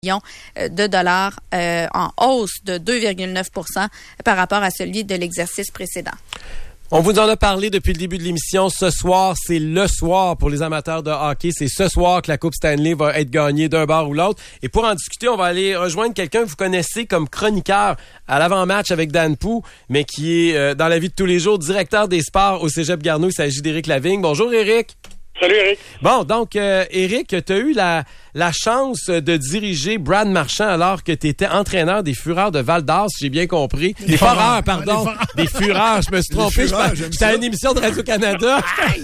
de dollars en hausse de 2,9% par rapport à celui de l'exercice précédent. On vous en a parlé depuis le début de l'émission. Ce soir, c'est le soir pour les amateurs de hockey. C'est ce soir que la Coupe Stanley va être gagnée d'un bord ou l'autre. Et pour en discuter, on va aller rejoindre quelqu'un que vous connaissez comme chroniqueur à l'avant-match avec Dan Pou, mais qui est dans la vie de tous les jours directeur des sports au Cégep Garneau. Il s'agit d'Éric Lavigne. Bonjour Éric. Salut Éric. Bon, donc Éric, tu as eu la chance de diriger Brad Marchand alors que tu étais entraîneur des Fureurs de Val-d'Or, si j'ai bien compris. Des Foreurs, pardon. Des Fureurs, je me suis trompé. J'étais à une émission de Radio-Canada.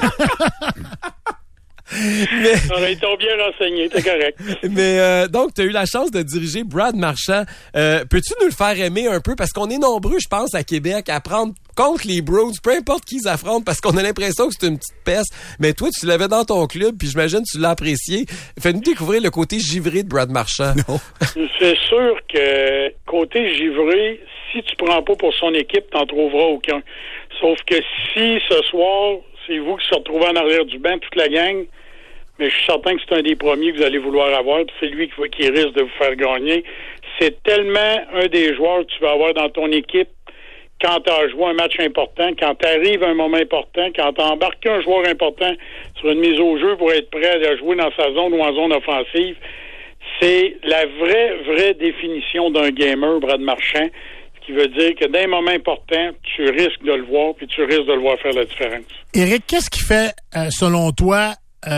Mais, on a été bien renseigné, c'est correct. Mais donc, tu as eu la chance de diriger Brad Marchand. Peux-tu nous le faire aimer un peu? Parce qu'on est nombreux, je pense, à Québec, à prendre contre les Bruins, peu importe qui ils affrontent, parce qu'on a l'impression que c'est une petite peste. Mais toi, tu l'avais dans ton club, puis j'imagine que tu l'as apprécié. Fais-nous découvrir le côté givré de Brad Marchand. Non. C'est sûr que côté givré, si tu prends pas pour son équipe, t'en trouveras aucun. Sauf que si ce soir, c'est vous qui se retrouvez en arrière du banc, toute la gang, mais je suis certain que c'est un des premiers que vous allez vouloir avoir, puis c'est lui qui risque de vous faire gagner. C'est tellement un des joueurs que tu vas avoir dans ton équipe quand tu as joué un match important, quand tu arrives à un moment important, quand tu embarques un joueur important sur une mise au jeu pour être prêt à jouer dans sa zone ou en zone offensive. C'est la vraie définition d'un gamer, Brad Marchand, ce qui veut dire que dans un moment important, tu risques de le voir, puis tu risques de le voir faire la différence. Éric, qu'est-ce qui fait, selon toi,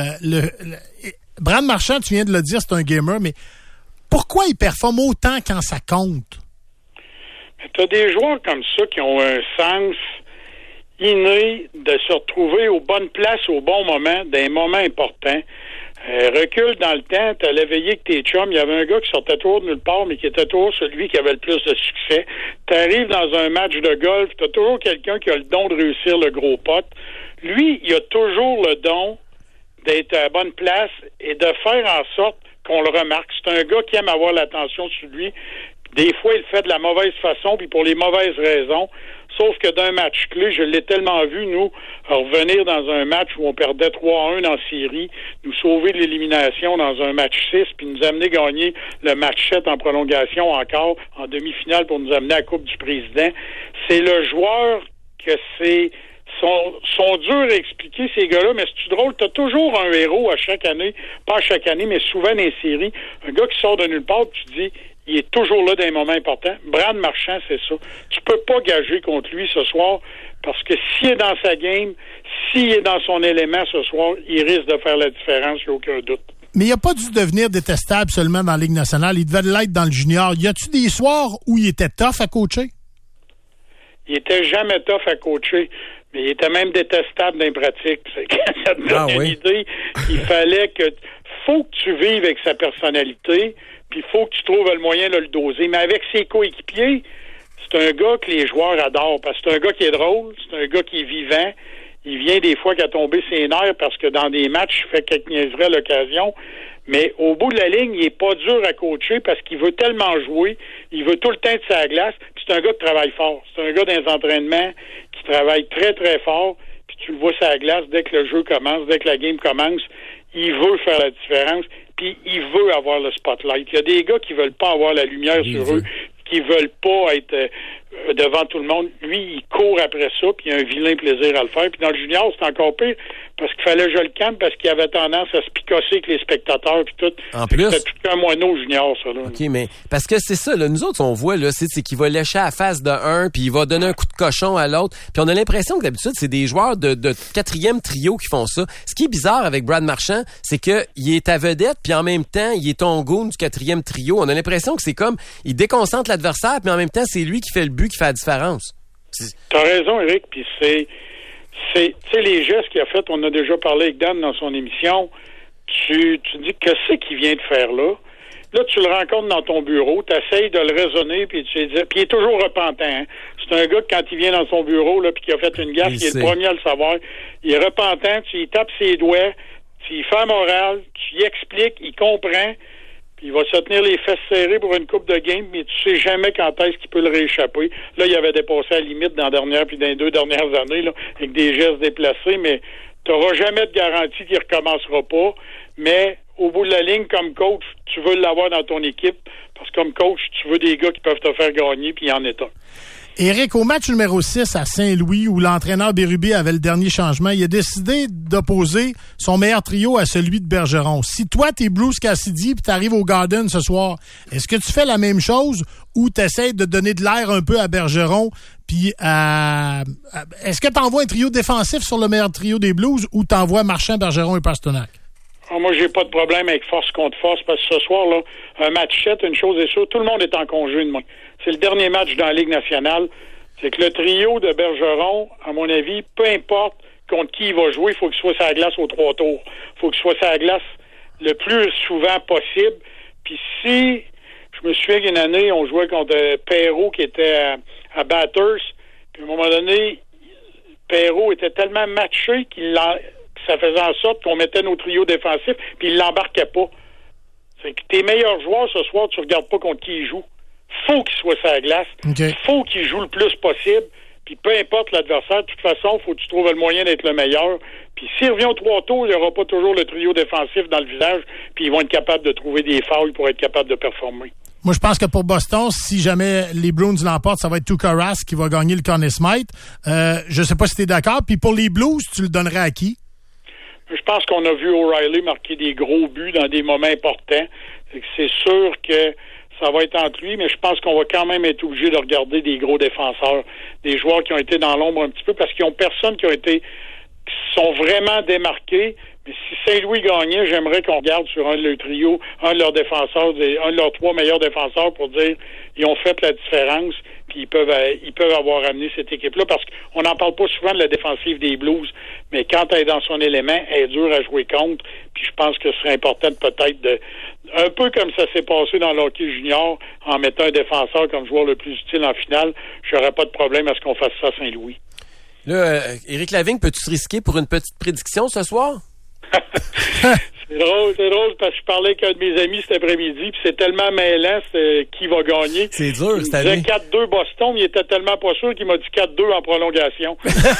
Brad Marchand, tu viens de le dire, c'est un gamer, mais pourquoi il performe autant quand ça compte? Tu as des joueurs comme ça qui ont un sens inné de se retrouver aux bonnes places au bon moment, dans un moment important. Recule dans le temps, tu allais veiller que tes chums, il y avait un gars qui sortait toujours de nulle part, mais qui était toujours celui qui avait le plus de succès. Tu arrives dans un match de golf, tu as toujours quelqu'un qui a le don de réussir le gros pot. Lui, il a toujours le don d'être à la bonne place et de faire en sorte qu'on le remarque. C'est un gars qui aime avoir l'attention sur lui. Des fois, il le fait de la mauvaise façon, puis pour les mauvaises raisons. Sauf que d'un match clé, je l'ai tellement vu, nous, revenir dans un match où on perdait 3-1 en série, nous sauver de l'élimination dans un match 6, puis nous amener gagner le match 7 en prolongation encore, en demi-finale pour nous amener à la Coupe du Président. C'est le joueur que sont durs à expliquer, ces gars-là, mais c'est drôle, t'as toujours un héros à chaque année, pas à chaque année, mais souvent dans les séries, un gars qui sort de nulle part, tu te dis, il est toujours là dans les moments importants. Brad Marchand, c'est ça. Tu peux pas gager contre lui ce soir, parce que s'il est dans sa game, s'il est dans son élément ce soir, il risque de faire la différence, il n'y a aucun doute. Mais il n'a pas dû devenir détestable seulement dans la Ligue nationale, il devait l'être dans le junior. Y a-tu des soirs où il était tough à coacher? Il était jamais tough à coacher. Mais il était même détestable dans les pratiques. Ça te donne une idée. Il fallait que... Faut que tu vives avec sa personnalité, puis faut que tu trouves le moyen de le doser. Mais avec ses coéquipiers, c'est un gars que les joueurs adorent, parce que c'est un gars qui est drôle, c'est un gars qui est vivant. Il vient des fois qu'à tomber ses nerfs, parce que dans des matchs, il fait quelques niaiseries à l'occasion. Mais au bout de la ligne, il est pas dur à coacher, parce qu'il veut tellement jouer, il veut tout le temps être sur la glace, puis c'est un gars qui travaille fort. C'est un gars dans les entraînements qui travaille très, très fort, puis tu le vois sur la glace dès que le jeu commence, dès que la game commence, il veut faire la différence, puis il veut avoir le spotlight. Il y a des gars qui veulent pas avoir la lumière sur eux, qui veulent pas être devant tout le monde. Lui, il court après ça, puis il a un vilain plaisir à le faire. Puis dans le junior, c'est encore pire, parce qu'il fallait que je le calme, parce qu'il avait tendance à se picosser avec les spectateurs, puis tout. En plus... C'était tout un moineau junior, ça, là. OK, mais parce que c'est ça, là, nous autres, on voit, là, c'est qu'il va lécher à la face de un, puis il va donner un coup de cochon à l'autre. Puis on a l'impression que d'habitude, c'est des joueurs de quatrième trio qui font ça. Ce qui est bizarre avec Brad Marchand, c'est que il est ta vedette, puis en même temps, il est ton goon du quatrième trio. On a l'impression que c'est comme, il déconcentre l'adversaire, puis en même temps, c'est lui qui fait le but, qui fait la différence. T'as raison, Éric, puis tu sais, les gestes qu'il a fait, on a déjà parlé avec Dan dans son émission, tu dis, qu'est-ce qu'il vient de faire là? Là, tu le rencontres dans ton bureau, tu essayes de le raisonner, puis tu dis, puis il est toujours repentant. Hein? C'est un gars que quand il vient dans son bureau, là, puis qu'il a fait une gaffe, il est le premier à le savoir. Il est repentant, tu lui tapes ses doigts, tu lui fais la morale, tu lui expliques, il comprend, puis il va se tenir les fesses serrées pour une coupe de game, mais tu sais jamais quand est-ce qu'il peut le rééchapper. Là, il avait dépassé la limite dans la dernière puis dans les 2 dernières années, là, avec des gestes déplacés, mais tu n'auras jamais de garantie qu'il recommencera pas. mais au bout de la ligne, comme coach, tu veux l'avoir dans ton équipe, parce que comme coach, tu veux des gars qui peuvent te faire gagner, puis il y en est un. Éric, au match numéro 6 à Saint-Louis, où l'entraîneur Bérubé avait le dernier changement, il a décidé d'opposer son meilleur trio à celui de Bergeron. Si toi, t'es Bruce Cassidy puis t'arrives au Garden ce soir, est-ce que tu fais la même chose ou t'essaies de donner de l'air un peu à Bergeron? Puis, est-ce que t'envoies un trio défensif sur le meilleur trio des Blues ou t'envoies Marchand, Bergeron et Pastrnak? Moi, j'ai pas de problème avec force contre force, parce que ce soir, là, un match 7, une chose est sûre, tout le monde est en congé demain. C'est le dernier match dans la Ligue nationale. C'est que le trio de Bergeron, à mon avis, peu importe contre qui il va jouer, il faut qu'il soit sur la glace aux 3 tours. Il faut qu'il soit sur la glace le plus souvent possible. Puis si, je me souviens qu'une année, on jouait contre Perrault qui était à Bathurst, puis à un moment donné, Perrault était tellement matché ça faisait en sorte qu'on mettait nos trios défensifs, puis il l'embarquait pas. C'est que tes meilleurs joueurs ce soir, tu regardes pas contre qui ils jouent. Faut qu'ils soient sur la glace. Okay. Faut qu'ils jouent le plus possible. Puis peu importe l'adversaire, de toute façon, faut que tu trouves le moyen d'être le meilleur. Puis s'il revient aux 3 tours, il n'y aura pas toujours le trio défensif dans le visage, puis ils vont être capables de trouver des fouls pour être capables de performer. Moi, je pense que pour Boston, si jamais les Bruins l'emportent, ça va être Tuukka Rask qui va gagner le Conn Smythe. Je sais pas si tu es d'accord. Puis pour les Blues, tu le donnerais à qui? Je pense qu'on a vu O'Reilly marquer des gros buts dans des moments importants. C'est sûr que ça va être entre lui, mais je pense qu'on va quand même être obligé de regarder des gros défenseurs, des joueurs qui ont été dans l'ombre un petit peu, parce qu'ils ont personne qui sont vraiment démarqués. Mais si Saint-Louis gagnait, j'aimerais qu'on regarde sur un de leurs trios, un de leurs défenseurs, un de leurs 3 meilleurs défenseurs pour dire ils ont fait la différence, puis ils peuvent avoir amené cette équipe-là, parce qu'on n'en parle pas souvent de la défensive des Blues, mais quand elle est dans son élément, elle est dure à jouer contre, puis je pense que ce serait important peut-être un peu comme ça s'est passé dans l'hockey junior, en mettant un défenseur comme joueur le plus utile en finale, j'aurais pas de problème à ce qu'on fasse ça à Saint-Louis. Là, Éric Lavigne, peux-tu te risquer pour une petite prédiction ce soir? C'est drôle parce que je parlais avec un de mes amis cet après-midi, puis c'est tellement mêlant qui va gagner. C'est dur, il disait 4-2 Boston, mais il était tellement pas sûr qu'il m'a dit 4-2 en prolongation.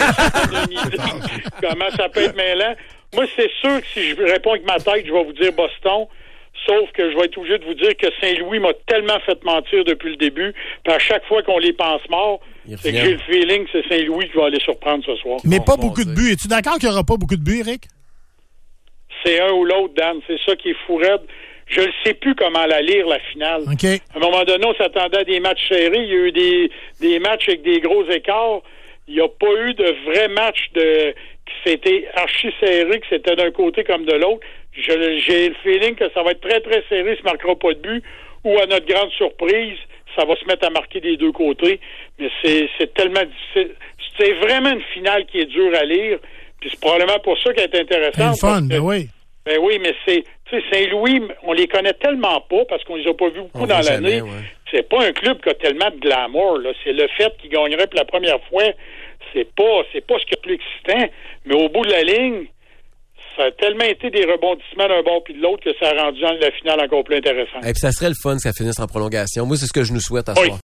Comment ça peut être mêlant? Moi, c'est sûr que si je réponds avec ma tête, je vais vous dire Boston, sauf que je vais être obligé de vous dire que Saint-Louis m'a tellement fait mentir depuis le début, puis à chaque fois qu'on les pense morts, c'est que j'ai le feeling que c'est Saint-Louis qui va aller surprendre ce soir. Mais pas beaucoup de buts. Es-tu d'accord qu'il n'y aura pas beaucoup de buts, Éric? C'est un ou l'autre, Dan. C'est ça qui est fou raide. Je ne sais plus comment la lire, la finale. Okay. À un moment donné, on s'attendait à des matchs serrés. Il y a eu des matchs avec des gros écarts. Il n'y a pas eu de vrais matchs qui s'étaient archi serrés, que c'était d'un côté comme de l'autre. J'ai le feeling que ça va être très, très serré, ça ne marquera pas de but. Ou, à notre grande surprise, ça va se mettre à marquer des deux côtés. Mais c'est tellement difficile. C'est vraiment une finale qui est dure à lire. Puis c'est probablement pour ça qu'elle est intéressante. C'est fun, ben oui. Ben oui, mais Saint-Louis, on les connaît tellement pas parce qu'on les a pas vus beaucoup dans l'année. Ouais. C'est pas un club qui a tellement de glamour, là. C'est le fait qu'ils gagneraient pour la première fois. C'est pas ce qui est plus excitant. Mais au bout de la ligne, ça a tellement été des rebondissements d'un bord puis de l'autre que ça a rendu la finale encore plus intéressante. Et puis ça serait le fun que ça finisse en prolongation. Moi, c'est ce que je nous souhaite à ce soir.